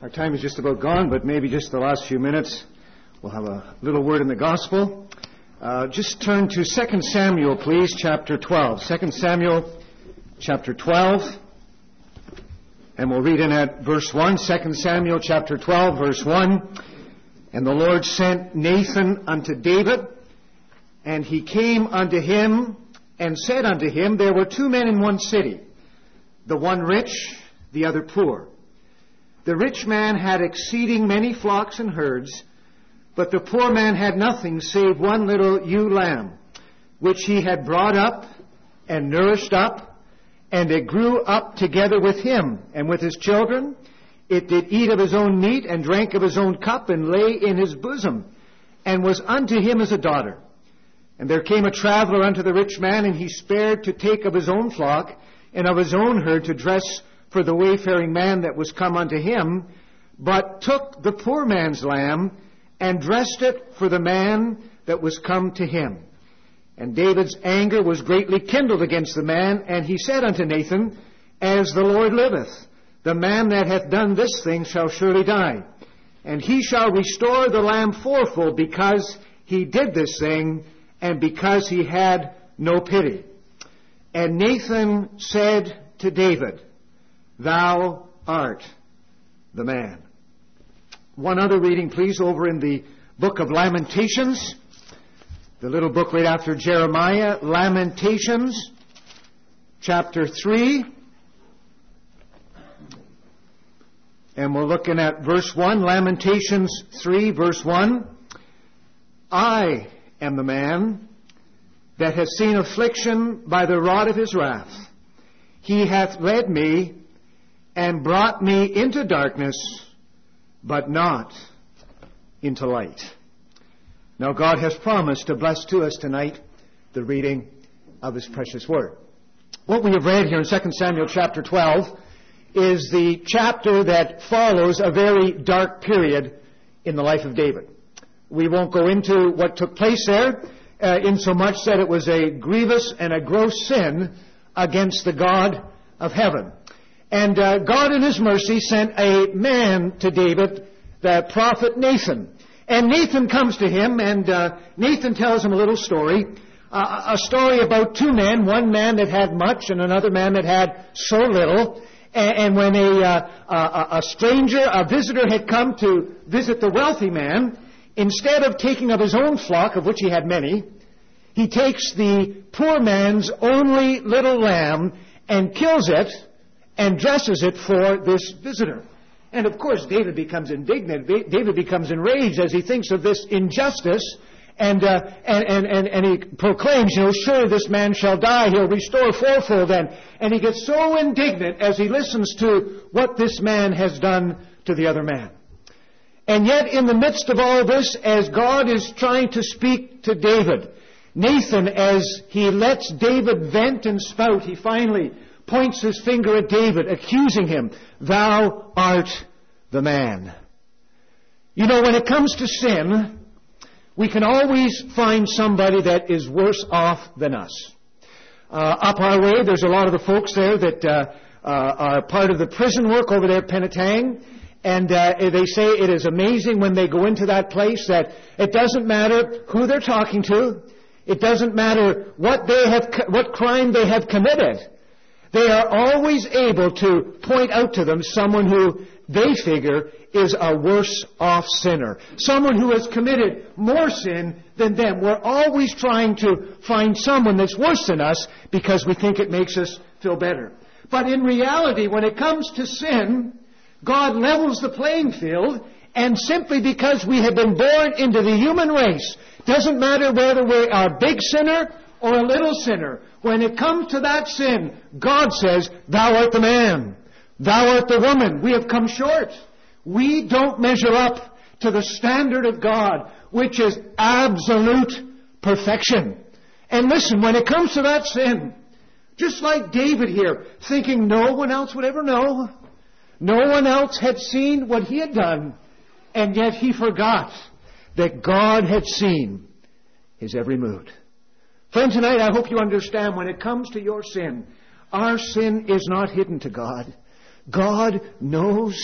Our time is just about gone, but maybe just the last few minutes we'll have a little word in the gospel. Just turn to 2 Samuel, please, chapter 12. 2 Samuel, chapter 12. And we'll read in at verse 1. 2 Samuel, chapter 12, verse 1. And the Lord sent Nathan unto David, and he came unto him, and said unto him, There were two men in one city, the one rich, the other poor. The rich man had exceeding many flocks and herds, but the poor man had nothing save one little ewe lamb, which he had brought up and nourished up, and it grew up together with him and with his children. It did eat of his own meat and drank of his own cup and lay in his bosom, and was unto him as a daughter. And there came a traveler unto the rich man, and he spared to take of his own flock and of his own herd to dress for the wayfaring man that was come unto him, but took the poor man's lamb and dressed it for the man that was come to him. And David's anger was greatly kindled against the man, and he said unto Nathan, As the Lord liveth, the man that hath done this thing shall surely die, and he shall restore the lamb fourfold, because he did this thing, and because he had no pity. And Nathan said to David, Thou art the man. One other reading, please, over in the book of Lamentations, the little book right after Jeremiah, Lamentations, chapter 3. And we're looking at verse 1, Lamentations 3, verse 1. I am the man that hath seen affliction by the rod of his wrath. He hath led me and brought me into darkness, but not into light. Now God has promised to bless to us tonight the reading of His precious Word. What we have read here in 2 Samuel chapter 12 is the chapter that follows a very dark period in the life of David. We won't go into what took place there, insomuch that it was a grievous and a gross sin against the God of heaven. And God in His mercy sent a man to David, the prophet Nathan. And Nathan comes to him, and Nathan tells him a little story. A story about two men, one man that had much and another man that had so little. And when a stranger, a visitor had come to visit the wealthy man, instead of taking of his own flock, of which he had many, he takes the poor man's only little lamb and kills it and dresses it for this visitor. And of course, David becomes indignant. David becomes enraged as he thinks of this injustice, and he proclaims, surely this man shall die. He'll restore fourfold. And he gets so indignant as he listens to what this man has done to the other man. And yet, in the midst of all this, as God is trying to speak to David, Nathan, as he lets David vent and spout, he finally points his finger at David, accusing him, Thou art the man. When it comes to sin, we can always find somebody that is worse off than us. Up our way, there's a lot of the folks there that are part of the prison work over there at Penetang. And they say it is amazing when they go into that place that it doesn't matter who they're talking to. It doesn't matter what crime they have committed. They are always able to point out to them someone who they figure is a worse off sinner. Someone who has committed more sin than them. We're always trying to find someone that's worse than us because we think it makes us feel better. But in reality, when it comes to sin, God levels the playing field, and simply because we have been born into the human race, doesn't matter whether we are a big sinner or a little sinner. When it comes to that sin, God says, Thou art the man. Thou art the woman. We have come short. We don't measure up to the standard of God, which is absolute perfection. And listen, when it comes to that sin, just like David here, thinking no one else would ever know, no one else had seen what he had done, and yet he forgot that God had seen his every mood. Friend, tonight I hope you understand when it comes to your sin, our sin is not hidden to God. God knows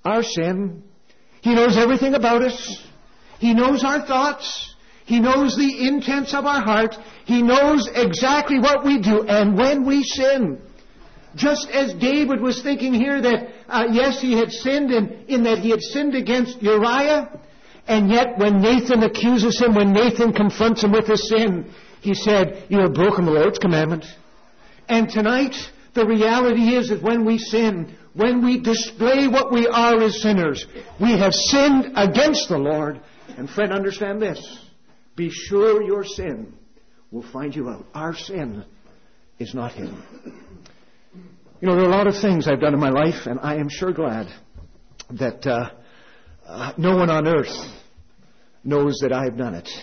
our sin. He knows everything about us. He knows our thoughts. He knows the intents of our heart. He knows exactly what we do. And when we sin, just as David was thinking here that, yes, he had sinned in that he had sinned against Uriah, and yet when Nathan accuses him, when Nathan confronts him with his sin, he said, you have broken the Lord's commandment. And tonight, the reality is that when we sin, when we display what we are as sinners, we have sinned against the Lord. And friend, understand this. Be sure your sin will find you out. Our sin is not hidden. You know, there are a lot of things I've done in my life, and I am sure glad that no one on earth knows that I've done it.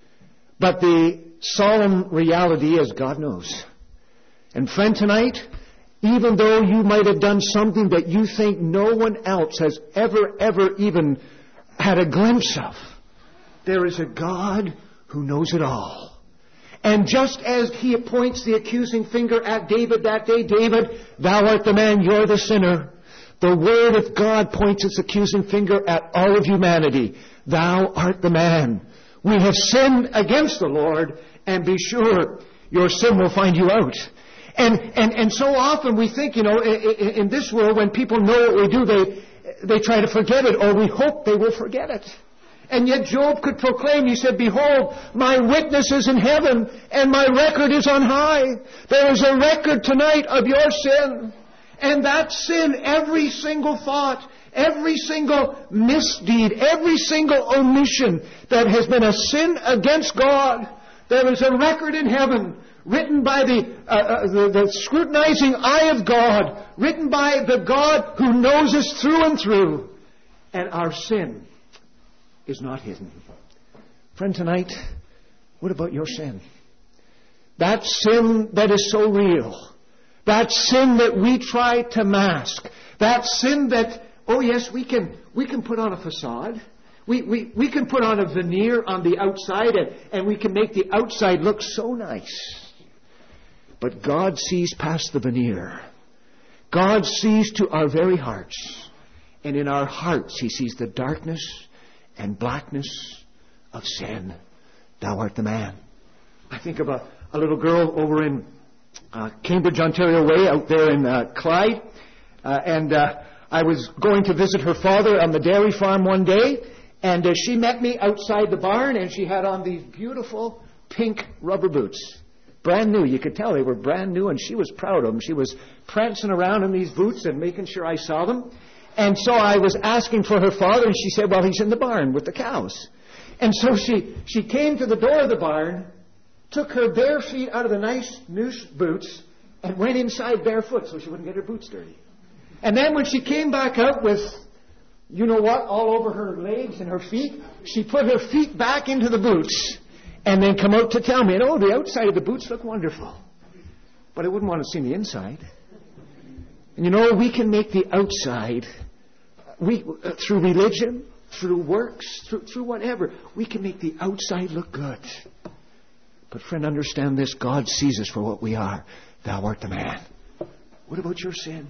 But the solemn reality is God knows. And friend, tonight, even though you might have done something that you think no one else has ever even had a glimpse of, there is a God who knows it all. And just as he points the accusing finger at David that day, David, thou art the man, you're the sinner. The Word of God points its accusing finger at all of humanity. Thou art the man. We have sinned against the Lord, and be sure your sin will find you out. And so often we think, you know, in this world, when people know what we do, they try to forget it, or we hope they will forget it. And yet Job could proclaim, he said, behold, my witness is in heaven, and my record is on high. There is a record tonight of your sin. And that sin, every single thought, every single misdeed, every single omission that has been a sin against God, there is a record in heaven written by the scrutinizing eye of God, written by the God who knows us through and through. And our sin is not hidden. Friend, tonight, what about your sin? That sin that is so real. That sin that we try to mask. That sin that, oh yes, we can put on a facade. We can put on a veneer on the outside and we can make the outside look so nice. But God sees past the veneer. God sees to our very hearts. And in our hearts He sees the darkness and blackness of sin. Thou art the man. I think of a little girl over in Cambridge, Ontario way, out there in Clyde. And I was going to visit her father on the dairy farm one day. And she met me outside the barn, and she had on these beautiful pink rubber boots. Brand new. You could tell they were brand new, and she was proud of them. She was prancing around in these boots and making sure I saw them. And so I was asking for her father, and she said, well, he's in the barn with the cows. And so she came to the door of the barn, took her bare feet out of the nice new boots, and went inside barefoot so she wouldn't get her boots dirty. And then when she came back out with, you know what, all over her legs and her feet, she put her feet back into the boots and then come out to tell me, oh, the outside of the boots look wonderful. But I wouldn't want to see the inside. And you know, we can make the outside, through religion, through works, through whatever, we can make the outside look good. But friend, understand this, God sees us for what we are. Thou art the man. What about your sin?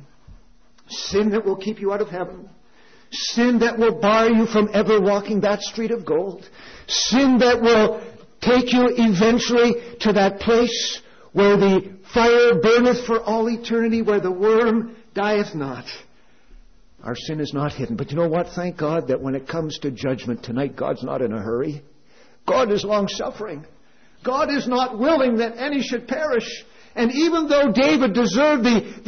Sin that will keep you out of heaven. Sin that will bar you from ever walking that street of gold. Sin that will take you eventually to that place where the fire burneth for all eternity, where the worm dieth not. Our sin is not hidden. But you know what? Thank God that when it comes to judgment tonight, God's not in a hurry. God is long-suffering. God is not willing that any should perish. And even though David deserved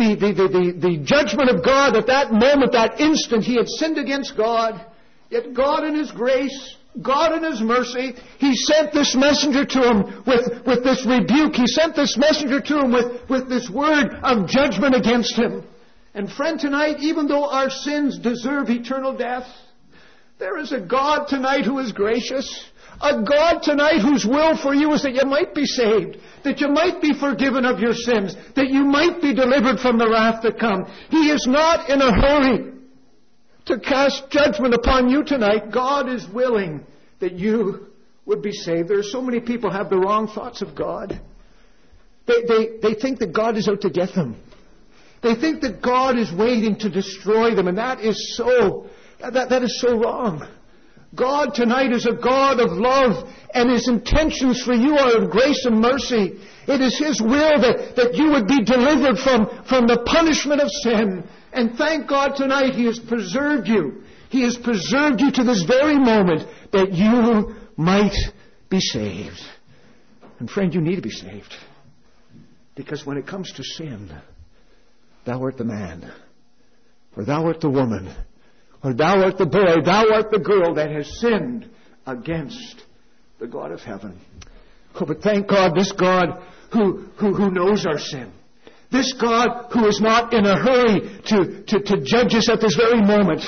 the judgment of God at that moment, that instant, he had sinned against God. Yet God in His grace, God in His mercy, He sent this messenger to him with this rebuke. He sent this messenger to him with this word of judgment against him. And friend, tonight, even though our sins deserve eternal death, there is a God tonight who is gracious. A God tonight whose will for you is that you might be saved, that you might be forgiven of your sins, that you might be delivered from the wrath to come. He is not in a hurry to cast judgment upon you tonight. God is willing that you would be saved. There are so many people have the wrong thoughts of God. They think that God is out to get them. They think that God is waiting to destroy them, and that is so wrong. God tonight is a God of love, and His intentions for you are of grace and mercy. It is His will that you would be delivered from the punishment of sin. And thank God tonight He has preserved you. He has preserved you to this very moment that you might be saved. And friend, you need to be saved. Because when it comes to sin, thou art the man, or thou art the woman, or thou art the boy, thou art the girl that has sinned against the God of heaven. Oh, but thank God, this God who knows our sin. This God who is not in a hurry to judge us at this very moment.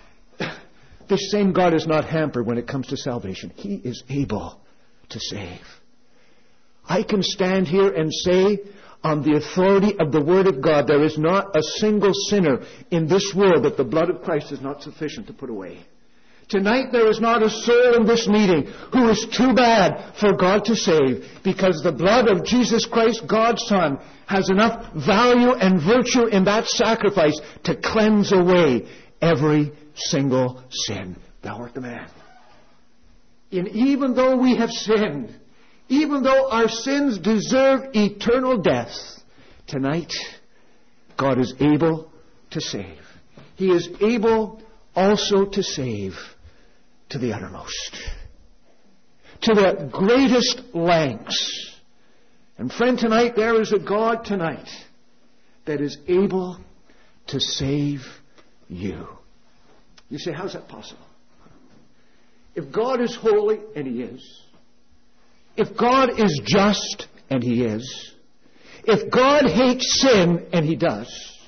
This same God is not hampered when it comes to salvation. He is able to save. I can stand here and say, on the authority of the Word of God, there is not a single sinner in this world that the blood of Christ is not sufficient to put away. Tonight there is not a soul in this meeting who is too bad for God to save, because the blood of Jesus Christ, God's Son, has enough value and virtue in that sacrifice to cleanse away every single sin. Thou art the man. And even though we have sinned, even though our sins deserve eternal death, tonight God is able to save. He is able also to save to the uttermost, to the greatest lengths. And friend, tonight there is a God tonight that is able to save you. You say, how's that possible? If God is holy, and He is. If God is just, and He is. If God hates sin, and He does.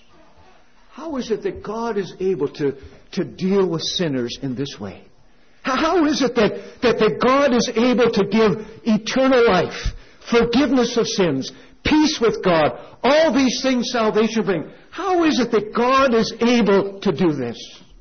How is it that God is able to deal with sinners in this way? How is it that God is able to give eternal life, forgiveness of sins, peace with God, all these things salvation brings? How is it that God is able to do this?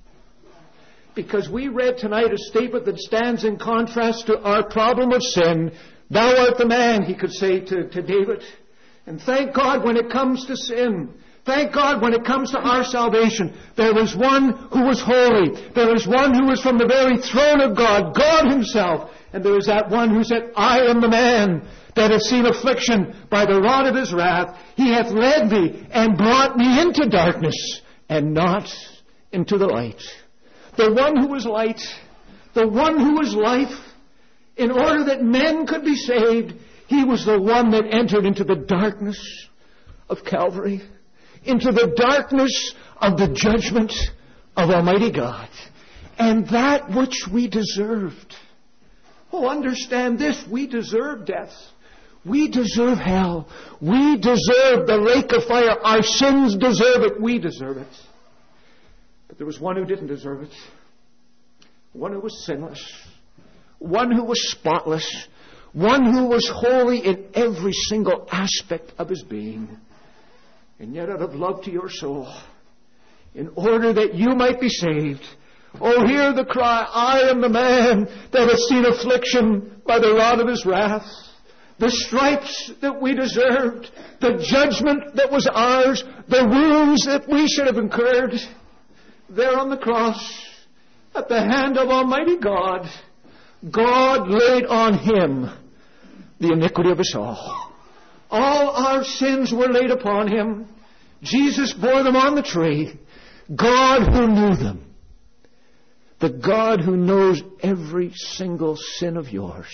Because we read tonight a statement that stands in contrast to our problem of sin. Thou art the man, he could say to David. And thank God when it comes to sin, thank God when it comes to our salvation, there is one who was holy. There is one who is from the very throne of God, God Himself. And there is that one who said, I am the man that hath seen affliction by the rod of His wrath. He hath led me and brought me into darkness and not into the light. The one who was light, the one who was life, in order that men could be saved, He was the one that entered into the darkness of Calvary, into the darkness of the judgment of Almighty God, and that which we deserved. Oh, understand this, we deserve death. We deserve hell. We deserve the lake of fire. Our sins deserve it. We deserve it. But there was one who didn't deserve it. One who was sinless. One who was spotless. One who was holy in every single aspect of his being. And yet out of love to your soul, in order that you might be saved, oh, hear the cry, I am the man that has seen affliction by the rod of His wrath. The stripes that we deserved, the judgment that was ours, the wounds that we should have incurred, there on the cross, at the hand of Almighty God, God laid on Him the iniquity of us all. All our sins were laid upon Him. Jesus bore them on the tree. God who knew them. The God who knows every single sin of yours.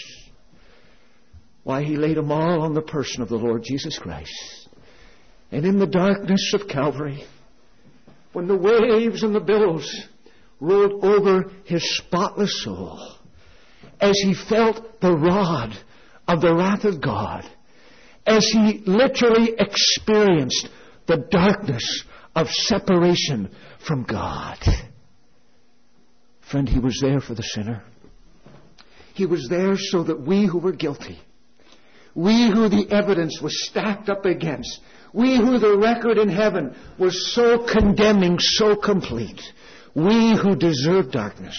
Why, He laid them all on the person of the Lord Jesus Christ. And in the darkness of Calvary, when the waves and the billows rolled over His spotless soul, as He felt the rod of the wrath of God, as He literally experienced the darkness of separation from God. Friend, He was there for the sinner. He was there so that we who were guilty, we who the evidence was stacked up against, we who the record in heaven was so condemning, so complete, we who deserve darkness,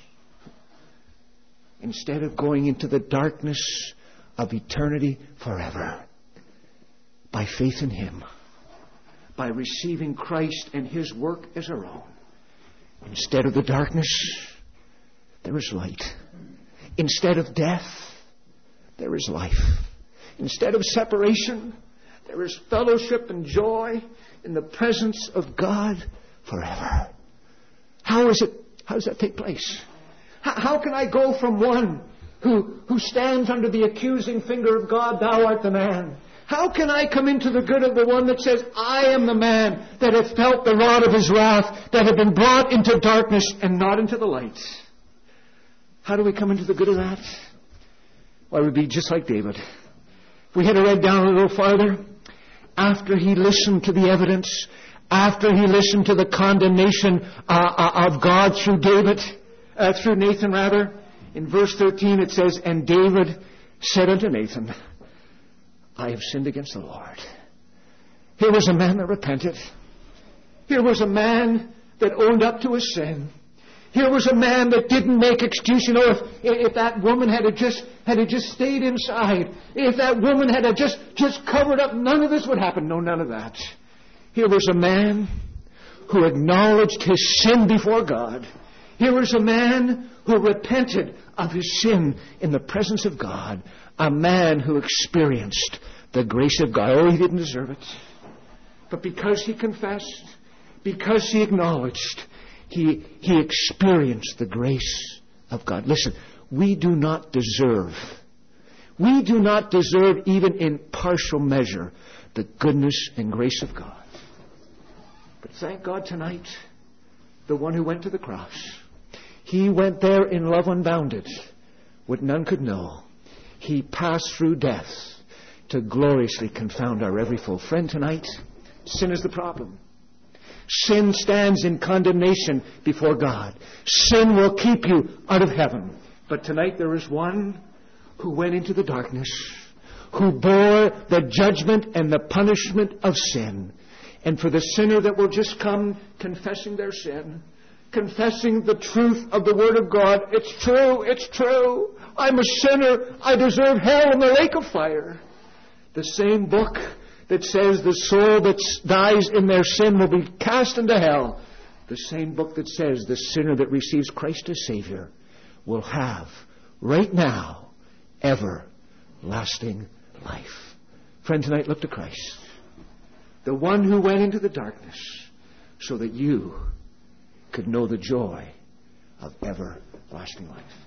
instead of going into the darkness of eternity forever, by faith in Him, by receiving Christ and His work as our own. Instead of the darkness, there is light. Instead of death, there is life. Instead of separation, there is fellowship and joy in the presence of God forever. How does that take place? How can I go from one who stands under the accusing finger of God, thou art the man? How can I come into the good of the one that says, I am the man that hath felt the rod of His wrath, that have been brought into darkness and not into the light? How do we come into the good of that? Well, it would be just like David. If we had to read down a little farther, after he listened to the evidence, after he listened to the condemnation of God through through Nathan, in verse 13 it says, and David said unto Nathan, I have sinned against the Lord. Here was a man that repented. Here was a man that owned up to his sin. Here was a man that didn't make excuse. You know, if that woman had just stayed inside, if that woman had just covered up, none of this would happen. No, none of that. Here was a man who acknowledged his sin before God. Here was a man who repented of his sin in the presence of God. A man who experienced the grace of God. Oh, he didn't deserve it. But because he confessed, because he acknowledged, he experienced the grace of God. Listen, we do not deserve even in partial measure the goodness and grace of God. But thank God tonight, the one who went to the cross, He went there in love unbounded, what none could know. He passed through death to gloriously confound our every foe. Friend, tonight, sin is the problem. Sin stands in condemnation before God. Sin will keep you out of heaven. But tonight there is one who went into the darkness, who bore the judgment and the punishment of sin. And for the sinner that will just come confessing their sin, confessing the truth of the Word of God, it's true, I'm a sinner, I deserve hell and the lake of fire. The same book that says the soul that dies in their sin will be cast into hell. The same book that says the sinner that receives Christ as Savior will have, right now, everlasting life. Friend, tonight look to Christ, the one who went into the darkness so that you could know the joy of everlasting life.